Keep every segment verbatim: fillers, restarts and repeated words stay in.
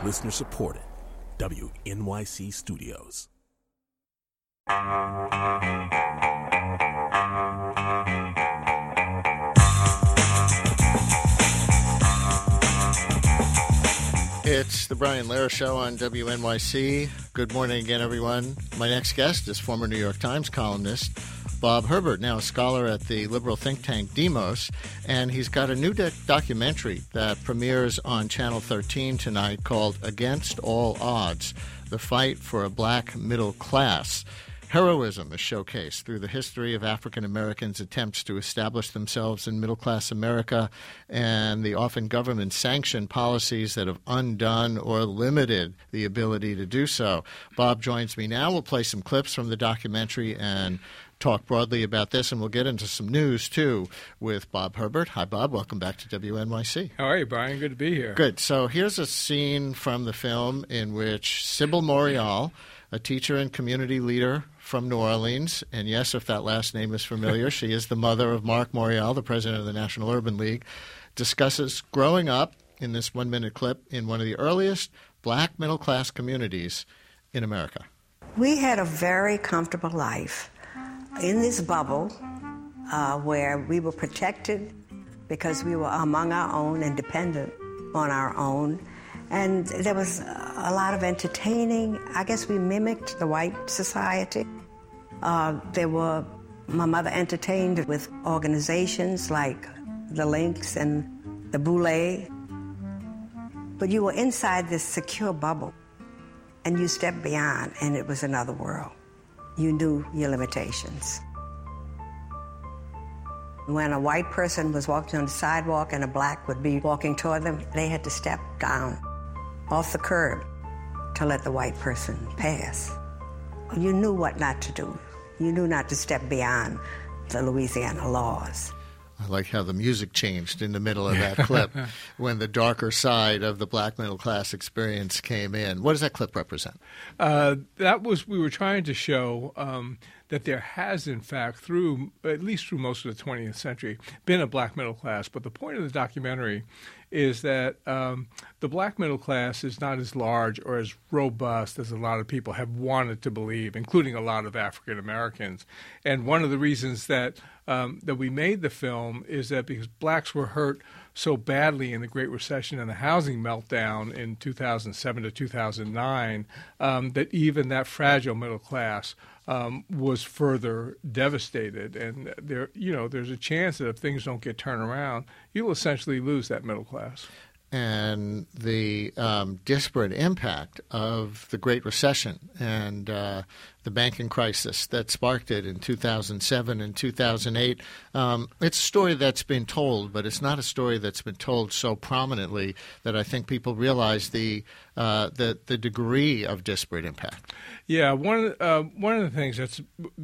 Listener supported. W N Y C Studios. It's the Brian Lehrer Show on W N Y C. Good morning again, everyone. My next guest is former New York Times columnist Bob Herbert, now a scholar at the liberal think tank Demos, and he's got a new de- documentary that premieres on Channel thirteen tonight called Against All Odds, The Fight for a Black Middle Class. Heroism is showcased through the history of African Americans' attempts to establish themselves in middle-class America and the often government-sanctioned policies that have undone or limited the ability to do so. Bob joins me now. We'll play some clips from the documentary and talk broadly about this, and we'll get into some news, too, with Bob Herbert. Hi, Bob. Welcome back to W N Y C. How are you, Brian? Good to be here. Good. So here's a scene from the film in which Sybil Morial, a teacher and community leader from New Orleans, and yes, if that last name is familiar, she is the mother of Mark Morial, the president of the National Urban League, discusses growing up in this one-minute clip in one of the earliest black middle-class communities in America. We had a very comfortable life in this bubble uh, where we were protected because we were among our own and dependent on our own. And there was a lot of entertaining. I guess we mimicked the white society. Uh, there were, my mother entertained with organizations like the Lynx and the Boulé. But you were inside this secure bubble, and you stepped beyond, and it was another world. You knew your limitations. When a white person was walking on the sidewalk and a black would be walking toward them, they had to step down off the curb to let the white person pass. You knew what not to do. You knew not to step beyond the Louisiana laws. I like how the music changed in the middle of that clip when the darker side of the black middle class experience came in. What does that clip represent? Uh, that was, we were trying to show um, that there has, in fact, through, at least through most of the twentieth century, been a black middle class. But the point of the documentary is that um, the black middle class is not as large or as robust as a lot of people have wanted to believe, including a lot of African Americans. And one of the reasons that um, that we made the film is that because blacks were hurt so badly in the Great Recession and the housing meltdown in two thousand seven to two thousand nine, um, that even that fragile middle class um, was further devastated. And there, you know, there's a chance that if things don't get turned around, you'll essentially lose that middle class. And the um, disparate impact of the Great Recession and uh, the banking crisis that sparked it in two thousand seven and two thousand eight. Um, it's a story that's been told, but it's not a story that's been told so prominently that I think people realize the uh, the, the degree of disparate impact. Yeah, one uh, one of the things that's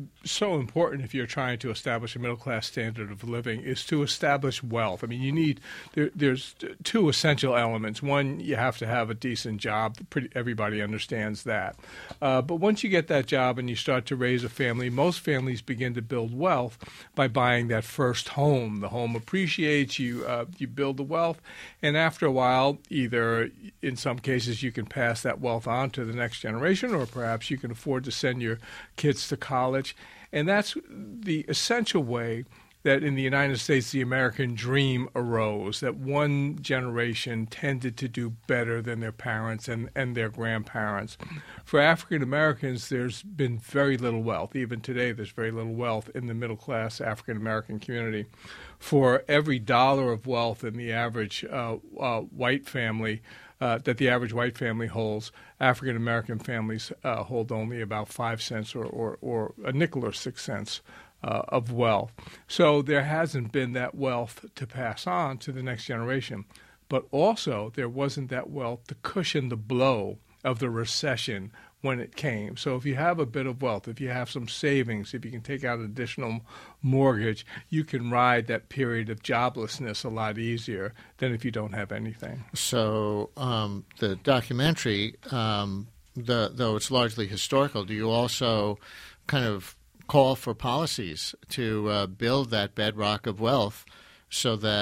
so important if you're trying to establish a middle-class standard of living is to establish wealth. I mean, you need there, there's two essential elements. One, you have to have a decent job. Pretty, everybody understands that. Uh, but once you get that job and you start to raise a family, most families begin to build wealth by buying that first home. The home appreciates, you uh, you build the wealth, and after a while, either in some cases you can pass that wealth on to the next generation, or perhaps you can afford to send your kids to college. And that's the essential way that in the United States the American dream arose, that one generation tended to do better than their parents and, and their grandparents. For African Americans, there's been very little wealth. Even today, there's very little wealth in the middle-class African American community. For every dollar of wealth in the average uh, uh, white family, Uh, that the average white family holds, African American families uh, hold only about five cents or, or, or a nickel or six cents uh, of wealth. So there hasn't been that wealth to pass on to the next generation. But also there wasn't that wealth to cushion the blow of the recession when it came. So if you have a bit of wealth, if you have some savings, if you can take out an additional mortgage, you can ride that period of joblessness a lot easier than if you don't have anything. So um, the documentary, um, the, though it's largely historical, do you also kind of call for policies to uh, build that bedrock of wealth so that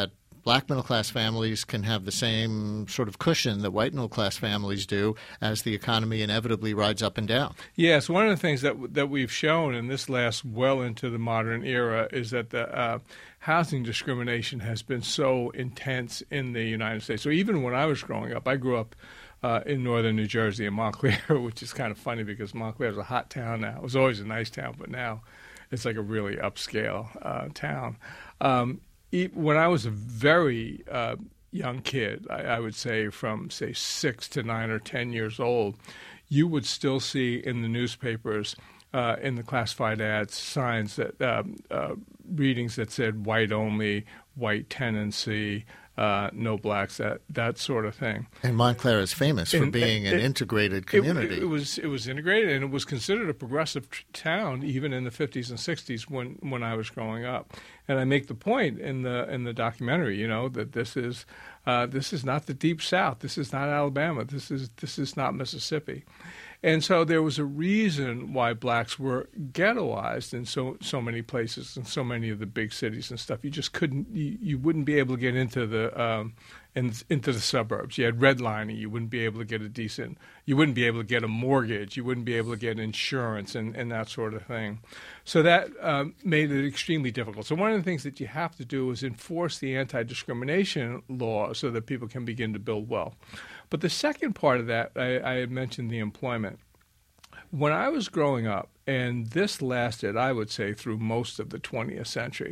black middle-class families can have the same sort of cushion that white middle-class families do as the economy inevitably rides up and down. Yes, one of the things that that we've shown, and this lasts well into the modern era, is that the uh, housing discrimination has been so intense in the United States. So even when I was growing up, I grew up uh, in northern New Jersey in Montclair, which is kind of funny because Montclair is a hot town now. It was always a nice town, but now it's like a really upscale uh, town. Um, when I was a very uh, young kid, I, I would say from, say, six to nine or ten years old, you would still see in the newspapers, uh, in the classified ads, signs that um, uh, readings that said white only, white tenancy, uh, no blacks, that that sort of thing. And Montclair is famous for and, being an it, integrated community. It, it was it was integrated, and it was considered a progressive t- town even in the fifties and sixties when, when I was growing up. And I make the point in the in the documentary, you know, that this is uh, this is not the Deep South. This is not Alabama. This is this is not Mississippi. And so there was a reason why blacks were ghettoized in so so many places, in so many of the big cities and stuff. You just couldn't, you, you wouldn't be able to get into the um, in, into the suburbs. You had redlining. You wouldn't be able to get a decent, you wouldn't be able to get a mortgage. You wouldn't be able to get insurance and, and that sort of thing. So that um, made it extremely difficult. So one of the things that you have to do is enforce the anti-discrimination law so that people can begin to build wealth. But the second part of that, I, I had mentioned the employment. When I was growing up, and this lasted, I would say, through most of the twentieth century,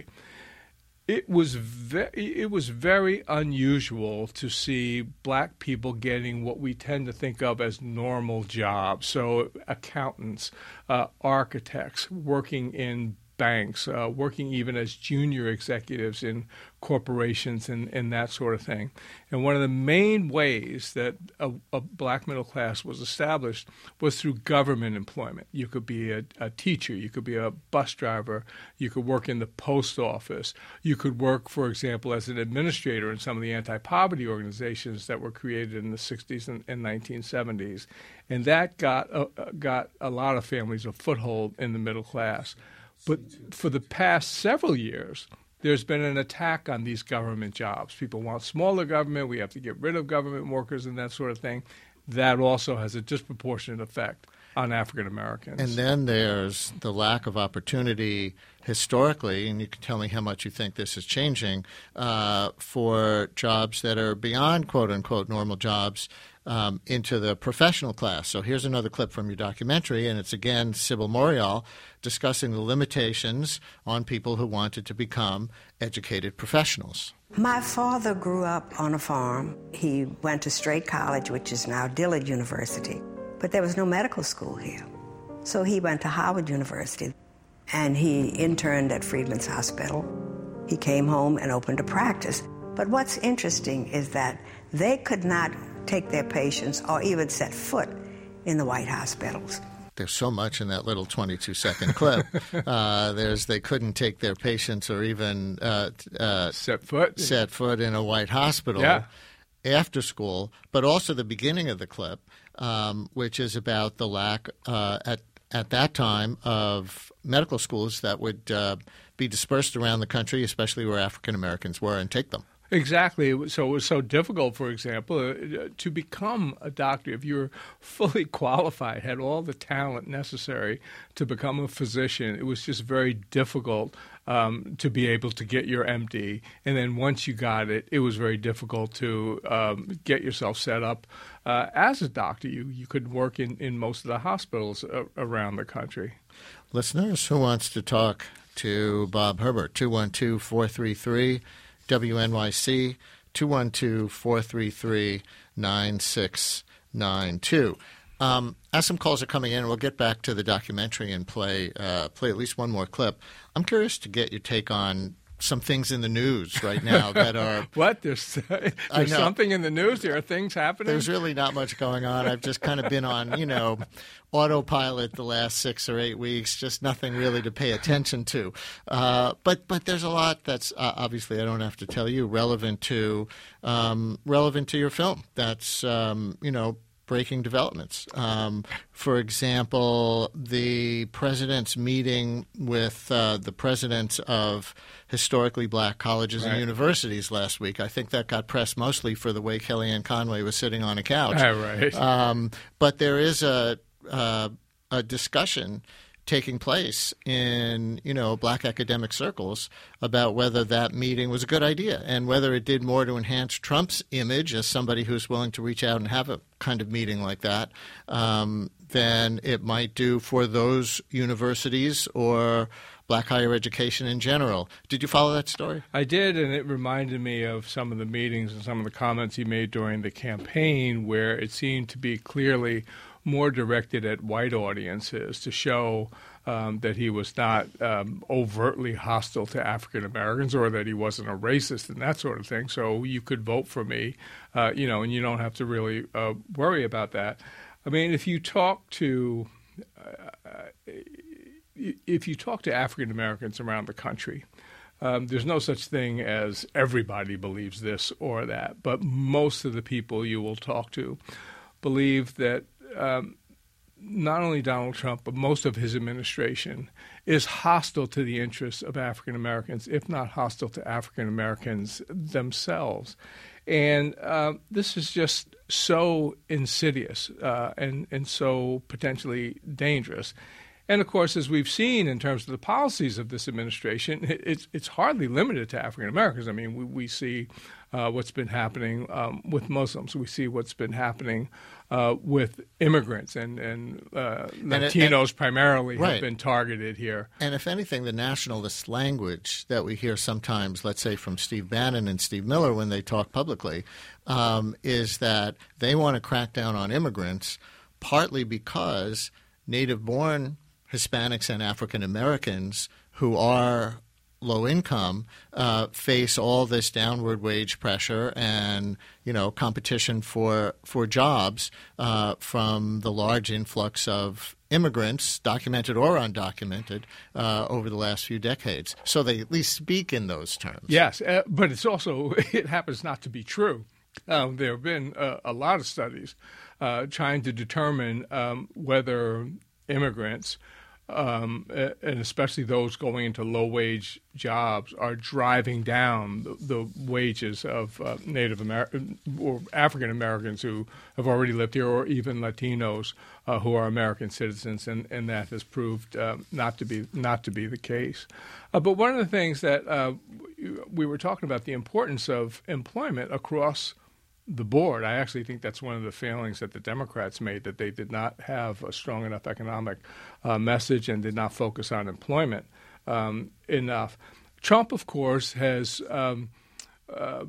it was ve- it was very unusual to see black people getting what we tend to think of as normal jobs. So accountants, uh, architects, working in banks, uh, working even as junior executives in corporations and, and that sort of thing. And one of the main ways that a, a black middle class was established was through government employment. You could be a, a teacher, you could be a bus driver, you could work in the post office, you could work, for example, as an administrator in some of the anti-poverty organizations that were created in the sixties and, and nineteen seventies. And that got uh, got a lot of families a foothold in the middle class. But for the past several years, there's been an attack on these government jobs. People want smaller government. We have to get rid of government workers and that sort of thing. That also has a disproportionate effect on African Americans. And then there's the lack of opportunity historically, and you can tell me how much you think this is changing, uh, for jobs that are beyond quote-unquote normal jobs um, into the professional class. So here's another clip from your documentary, and it's again Sybil Morial discussing the limitations on people who wanted to become educated professionals. My father grew up on a farm. He went to Straight College, which is now Dillard University, but there was no medical school here. So he went to Howard University, and he interned at Freedman's Hospital. He came home and opened a practice. But what's interesting is that they could not take their patients or even set foot in the white hospitals. There's so much in that little twenty-two second clip. Uh, there's they couldn't take their patients or even uh, uh, set foot set foot in a white hospital yeah. after school. But also the beginning of the clip, um, which is about the lack uh, at at that time of medical schools that would uh, be dispersed around the country, especially where African Americans were, and take them. Exactly. So it was so difficult, for example, uh, to become a doctor. If you were fully qualified, had all the talent necessary to become a physician, it was just very difficult um, to be able to get your M D. And then once you got it, it was very difficult to um, get yourself set up uh, as a doctor. You you could work in, in most of the hospitals uh, around the country. Listeners, who wants to talk to Bob Herbert? two one two, four three three W N Y C, two one two, four three three, nine six nine two. Um, as some calls are coming in, we'll get back to the documentary and play uh, play at least one more clip. I'm curious to get your take on some things in the news right now that are... What? There's, there's something in the news? There are things happening? There's really not much going on. I've just kind of been on, you know, autopilot the last six or eight weeks, just nothing really to pay attention to. Uh, but but there's a lot that's, uh, obviously, I don't have to tell you, relevant to um, relevant to your film. That's, um, you know, breaking developments. Um, for example, the president's meeting with uh, the presidents of historically black colleges right. and universities last week. I think that got pressed mostly for the way Kellyanne Conway was sitting on a couch. Oh, right. Um, but there is a, uh, a discussion taking place in, you know, black academic circles about whether that meeting was a good idea and whether it did more to enhance Trump's image as somebody who's willing to reach out and have a kind of meeting like that um, than it might do for those universities or black higher education in general. Did you follow that story? I did, and it reminded me of some of the meetings and some of the comments he made during the campaign where it seemed to be clearly more directed at white audiences to show um, that he was not um, overtly hostile to African Americans or that he wasn't a racist and that sort of thing. So you could vote for me, uh, you know, and you don't have to really uh, worry about that. I mean, if you talk to uh, if you talk to African Americans around the country, Um, there's no such thing as everybody believes this or that, but most of the people you will talk to believe that um, not only Donald Trump, but most of his administration is hostile to the interests of African Americans, if not hostile to African Americans themselves. And uh, this is just so insidious uh, and, and so potentially dangerous. And, of course, as we've seen in terms of the policies of this administration, it's it's hardly limited to African Americans. I mean, we, we see uh, what's been happening um, with Muslims. We see what's been happening uh, with immigrants, and, and uh, Latinos and, primarily right. have been targeted here. And if anything, the nationalist language that we hear sometimes, let's say from Steve Bannon and Steve Miller when they talk publicly, um, is that they want to crack down on immigrants partly because native-born Hispanics and African Americans who are low income uh, face all this downward wage pressure and, you know, competition for for jobs uh, from the large influx of immigrants, documented or undocumented, uh, over the last few decades. So they at least speak in those terms. Yes, uh, but it's also it happens not to be true. Um, there have been uh, a lot of studies uh, trying to determine um, whether immigrants, um, and especially those going into low-wage jobs, are driving down the, the wages of uh, Native American or African Americans who have already lived here, or even Latinos uh, who are American citizens, and, and that has proved uh, not to be not to be the case. Uh, but one of the things that uh, we were talking about, the importance of employment across the board. I actually think that's one of the failings that the Democrats made, that they did not have a strong enough economic uh, message and did not focus on employment um, enough. Trump, of course, has um, uh,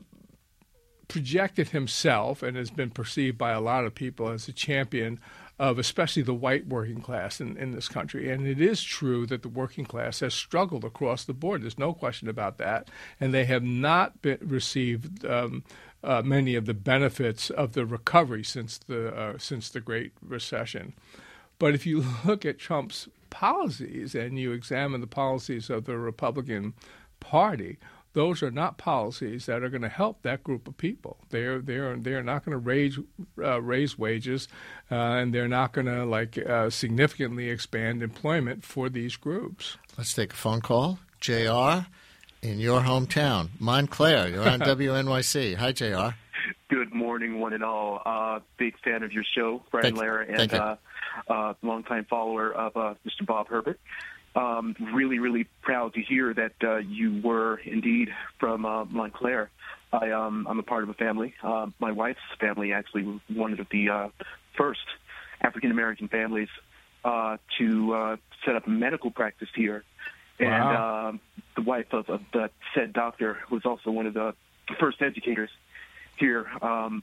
projected himself and has been perceived by a lot of people as a champion of especially the white working class in, in this country. And it is true that the working class has struggled across the board. There's no question about that. And they have not been received um, uh, many of the benefits of the recovery since the uh, since the Great Recession. But if you look at Trump's policies and you examine the policies of the Republican Party, those are not policies that are going to help that group of people. They're they're they're not going to raise uh, raise wages, uh, and they're not going to like uh, significantly expand employment for these groups. Let's take a phone call. J R, in your hometown, Montclair. You're on W N Y C. Hi, J R. Good morning, one and all. Uh, big fan of your show, Brian Lara, and uh, uh, longtime follower of uh, Mister Bob Herbert. Um, really, really proud to hear that uh, you were indeed from uh, Montclair. I, um, I'm a part of a family. Uh, my wife's family actually was one of the uh, first African-American families uh, to uh, set up a medical practice here. And wow. uh, the wife of, of the said doctor was also one of the first educators here um,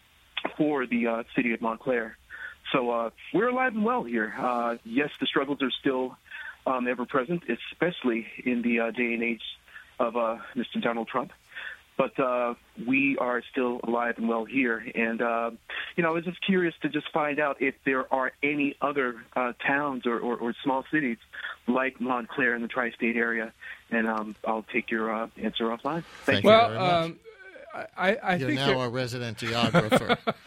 for the uh, city of Montclair. So uh, we're alive and well here. Uh, yes, the struggles are still Um, ever present, especially in the uh, day and age of uh, Mister Donald Trump. But uh, we are still alive and well here. And, uh, you know, I was just curious to just find out if there are any other uh, towns or, or, or small cities like Montclair in the tri-state area. And um, I'll take your uh, answer offline. Thank, Thank you. you Well, very much. um, I, I You're think now that, our resident geographer.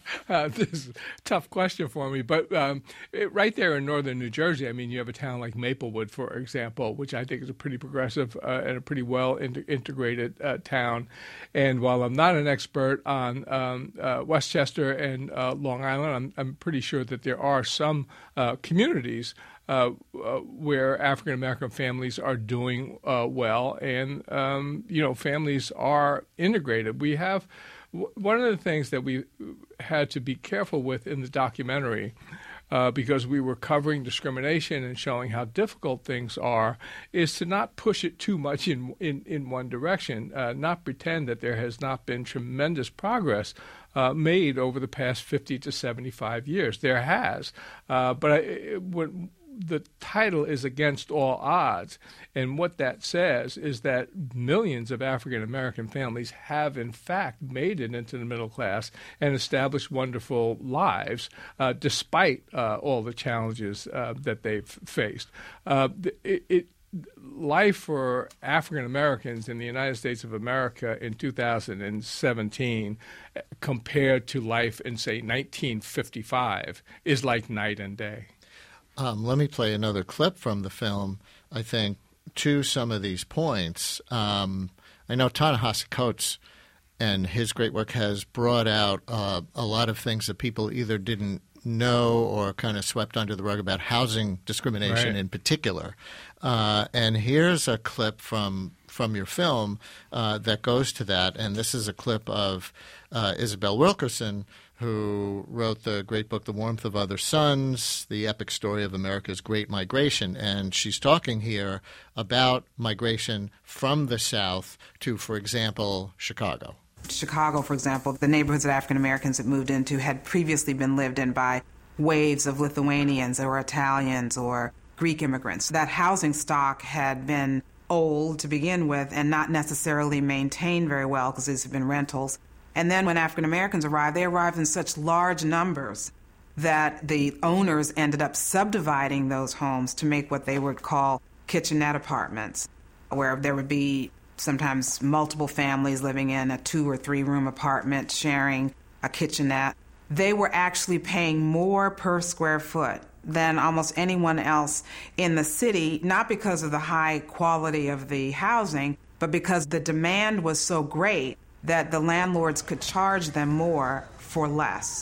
Uh, this is a tough question for me, but um, it, right there in northern New Jersey, I mean, you have a town like Maplewood, for example, which I think is a pretty progressive uh, and a pretty well in- integrated uh, town. And while I'm not an expert on um, uh, Westchester and uh, Long Island, I'm, I'm pretty sure that there are some uh, communities Uh, uh, where African American families are doing uh, well, and um, you know, families are integrated. We have w- one of the things that we had to be careful with in the documentary, uh, because we were covering discrimination and showing how difficult things are, is to not push it too much in in, in one direction, uh, not pretend that there has not been tremendous progress Uh, made over the past fifty to seventy-five years. There has, uh, but I, it, when the title is Against All Odds, and what that says is that millions of African American families have in fact made it into the middle class and established wonderful lives uh, despite uh, all the challenges uh, that they've faced. Uh, it, it Life for African Americans in the United States of America in two thousand seventeen compared to life in, say, nineteen fifty-five is like night and day. Um, let me play another clip from the film, I think, to some of these points. Um, I know Ta-Nehisi Coates and his great work has brought out uh, a lot of things that people either didn't know or kind of swept under the rug about housing discrimination right. in particular. Uh, and here's a clip from from your film uh, that goes to that. And this is a clip of uh, Isabel Wilkerson, who wrote the great book, The Warmth of Other Suns, the epic story of America's Great Migration. And she's talking here about migration from the South to, for example, Chicago. Chicago, for example, the neighborhoods that African Americans had moved into had previously been lived in by waves of Lithuanians or Italians or Greek immigrants. That housing stock had been old to begin with and not necessarily maintained very well because these have been rentals. And then when African Americans arrived, they arrived in such large numbers that the owners ended up subdividing those homes to make what they would call kitchenette apartments, where there would be sometimes multiple families living in a two or three room apartment sharing a kitchenette. They were actually paying more per square foot than almost anyone else in the city, not because of the high quality of the housing, but because the demand was so great that the landlords could charge them more for less.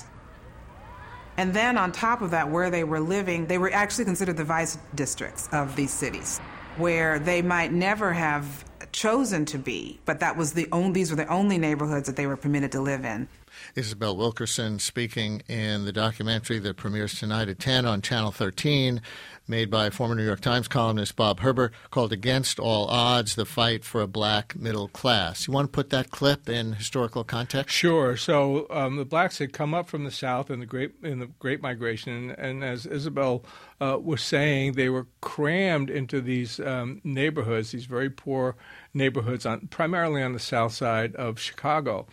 And then on top of that, where they were living, they were actually considered the vice districts of these cities, where they might never have chosen to be, but that was the only, these were the only neighborhoods that they were permitted to live in. Isabel Wilkerson speaking in the documentary that premieres tonight at ten on Channel thirteen, made by former New York Times columnist Bob Herbert, called Against All Odds, the Fight for a Black Middle Class. You want to put that clip in historical context? Sure. So um, the blacks had come up from the South in the Great in the Great Migration, and, and as Isabel uh, was saying, they were crammed into these um, neighborhoods, these very poor neighborhoods, on primarily on the south side of Chicago.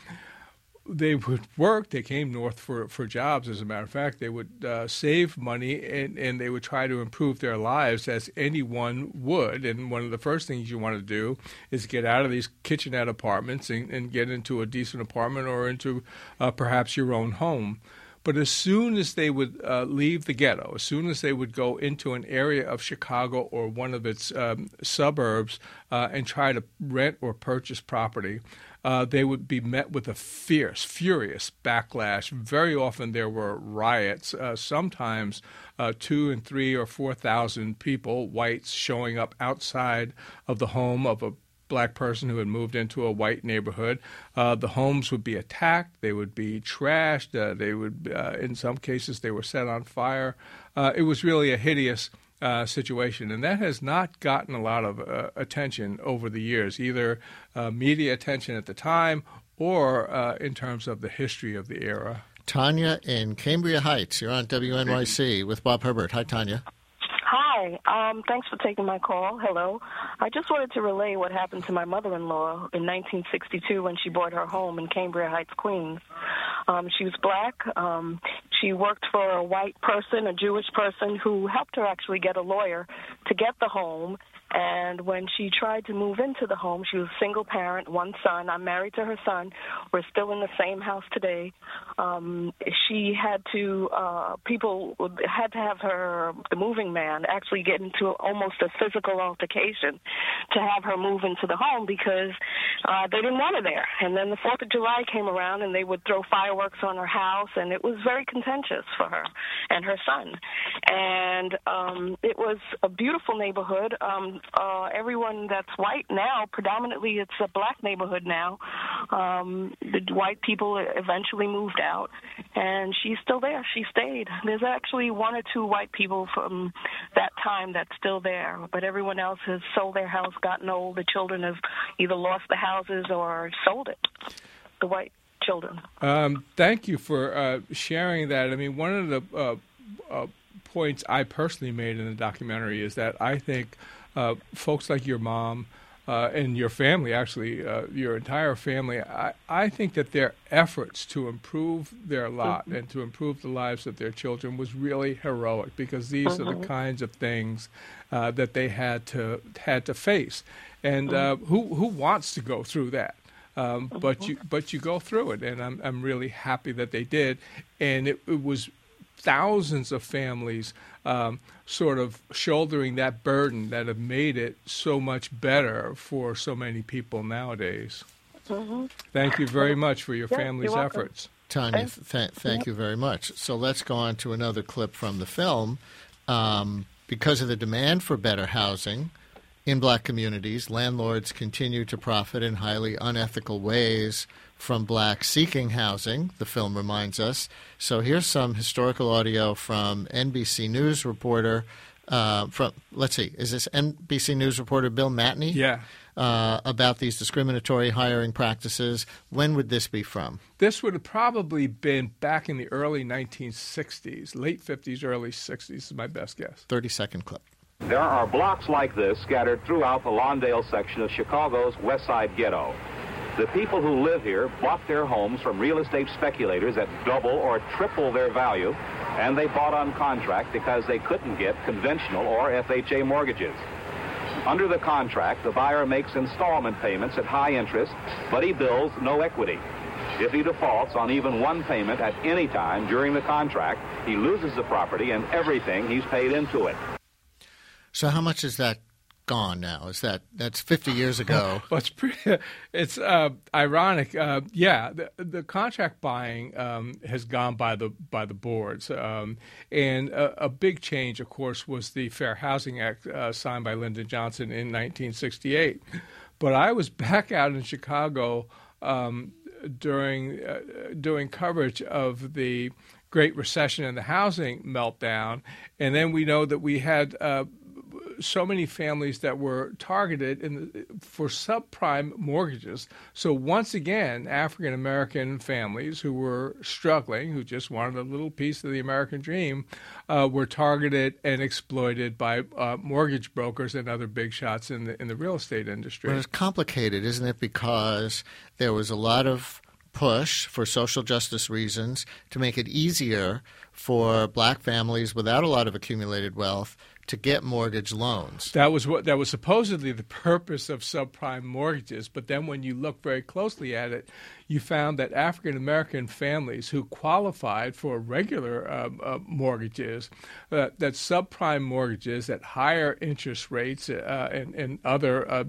They would work. They came north for, for jobs, as a matter of fact. They would uh, save money, and, and they would try to improve their lives as anyone would. And one of the first things you want to do is get out of these kitchenette apartments and, and get into a decent apartment or into uh, perhaps your own home. But as soon as they would uh, leave the ghetto, as soon as they would go into an area of Chicago or one of its um, suburbs uh, and try to rent or purchase property, Uh, they would be met with a fierce, furious backlash. Very often there were riots, uh, sometimes uh, two and three or four thousand people, whites, showing up outside of the home of a black person who had moved into a white neighborhood. Uh, the homes would be attacked. They would be trashed. Uh, they would, uh, in some cases, they were set on fire. Uh, it was really a hideous Uh, situation, and that has not gotten a lot of uh, attention over the years, either uh, media attention at the time or uh, in terms of the history of the era. Tanya in Cambria Heights, you're on W N Y C with Bob Herbert. Hi, Tanya. Hi. Um, thanks for taking my call. Hello. I just wanted to relay what happened to my mother-in-law in nineteen sixty-two when she bought her home in Cambria Heights, Queens. Um, she was black. Um, she worked for a white person, a Jewish person, who helped her actually get a lawyer to get the home. And when she tried to move into the home, she was a single parent, one son. I'm married to her son. We're still in the same house today. Um, she had to, uh, people had to have her, the moving man, actually get into almost a physical altercation to have her move into the home because uh, they didn't want her there. And then the fourth of July came around and they would throw fireworks on her house, and it was very contentious for her and her son. And um, it was a beautiful neighborhood. Um, uh, everyone that's white now, predominantly it's a black neighborhood now. Um, the white people eventually moved out, and she's still there. She stayed. There's actually one or two white people from that time that's still there, but everyone else has sold their house, gotten old. The children have either lost the houses or sold it, the white children. Um, thank you for uh, sharing that. I mean, one of the uh, uh, points I personally made in the documentary is that I think uh, folks like your mom uh, and your family, actually, uh, your entire family, I, I think that their efforts to improve their lot mm-hmm. and to improve the lives of their children was really heroic, because these mm-hmm. are the kinds of things uh, that they had to had to face. And mm-hmm. uh, who who wants to go through that? Um, mm-hmm. But you but you go through it, and I'm I'm really happy that they did. And it, it was thousands of families um, sort of shouldering that burden that have made it so much better for so many people nowadays. Mm-hmm. Thank you very much for your yeah, family's efforts. Tanya, th- thank you very much. So let's go on to another clip from the film. Um, because of the demand for better housing in black communities, landlords continue to profit in highly unethical ways from blacks seeking housing, the film reminds us. So here's some historical audio from N B C News reporter, uh, from, let's see, is this N B C News reporter Bill Matney? Yeah. Uh, about these discriminatory hiring practices. When would this be from? This would have probably been back in the early nineteen sixties, late fifties, early sixties is my best guess. thirty-second clip. There are blocks like this scattered throughout the Lawndale section of Chicago's West Side Ghetto. The people who live here bought their homes from real estate speculators at double or triple their value, and they bought on contract because they couldn't get conventional or F H A mortgages. Under the contract, the buyer makes installment payments at high interest, but he bills no equity. If he defaults on even one payment at any time during the contract, he loses the property and everything he's paid into it. So how much is that gone now? Is that that's fifty years ago? Well, it's pretty, it's uh, ironic. Uh, yeah, the, the contract buying um, has gone by the by the boards, um, and a, a big change, of course, was the Fair Housing Act uh, signed by Lyndon Johnson in nineteen sixty-eight. But I was back out in Chicago um, during uh, doing coverage of the Great Recession and the housing meltdown, and then we know that we had Uh, so many families that were targeted in the, for subprime mortgages. So once again, African-American families who were struggling, who just wanted a little piece of the American dream, uh, were targeted and exploited by uh, mortgage brokers and other big shots in the in the real estate industry. But it's complicated, isn't it? Because there was a lot of push for social justice reasons to make it easier for black families without a lot of accumulated wealth to get mortgage loans. That was what that was supposedly the purpose of subprime mortgages, but then when you look very closely at it, you found that African American families who qualified for regular uh, uh, mortgages, uh, that subprime mortgages at higher interest rates uh, and, and other uh,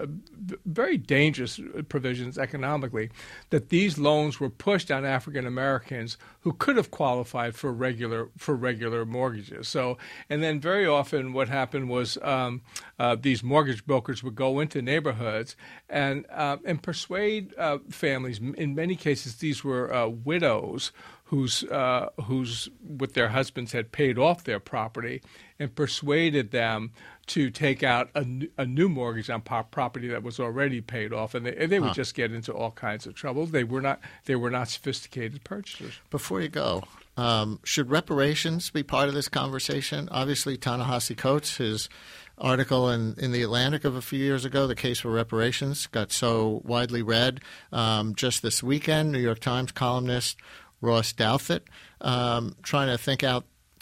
very dangerous provisions economically, that these loans were pushed on African Americans who could have qualified for regular for regular mortgages. So, and then very often what happened was um, uh, these mortgage brokers would go into neighborhoods and uh, and persuade uh, families. In many cases, these were uh, widows whose uh, whose with their husbands had paid off their property, and persuaded them to take out a, a new mortgage on property that was already paid off, and they, and they would huh. just get into all kinds of trouble. They were not they were not sophisticated purchasers. Before you go, um, should reparations be part of this conversation? Obviously, Ta-Nehisi Coates, his article in, in The Atlantic of a few years ago, The Case for Reparations, got so widely read. Um, just this weekend, New York Times columnist Ross Douthat um, trying to think out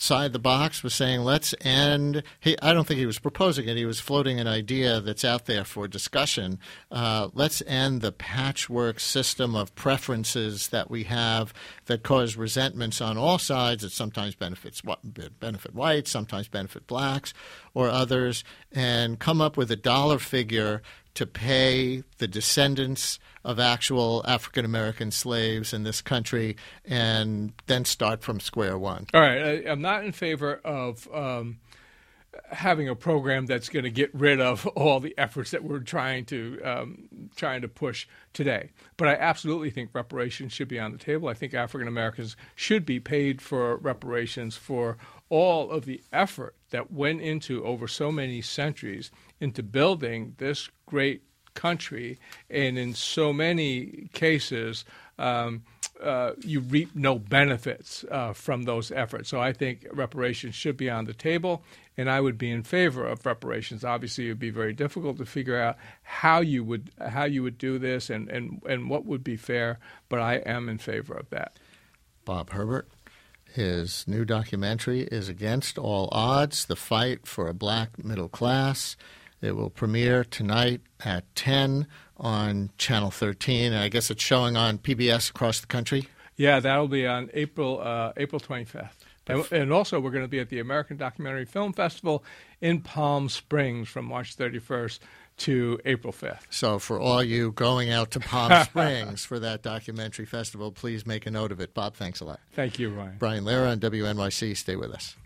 outside the box was saying, let's end. He, I don't think he was proposing it. He was floating an idea that's out there for discussion. Uh, let's end the patchwork system of preferences that we have that cause resentments on all sides. It sometimes benefits benefit whites, sometimes benefit blacks or others, and come up with a dollar figure to pay the descendants of actual African-American slaves in this country and then start from square one. All right. I, I'm not in favor of um, having a program that's going to get rid of all the efforts that we're trying to um, trying to push today. But I absolutely think reparations should be on the table. I think African-Americans should be paid for reparations for all of the effort that went into over so many centuries into building this great country, and in so many cases, um, uh, you reap no benefits uh, from those efforts. So I think reparations should be on the table, and I would be in favor of reparations. Obviously, it would be very difficult to figure out how you would how you would do this and, and, and what would be fair, but I am in favor of that. Bob Herbert. His new documentary is Against All Odds, The Fight for a Black Middle Class. It will premiere tonight at ten on Channel thirteen. And I guess it's showing on P B S across the country. Yeah, that'll be on April uh, April twenty-fifth. And, and also we're going to be at the American Documentary Film Festival in Palm Springs from March thirty-first to April fifth. So for all you going out to Palm Springs for that documentary festival, please make a note of it. Bob, thanks a lot. Thank you, Ryan. Brian Lehrer on W N Y C. Stay with us.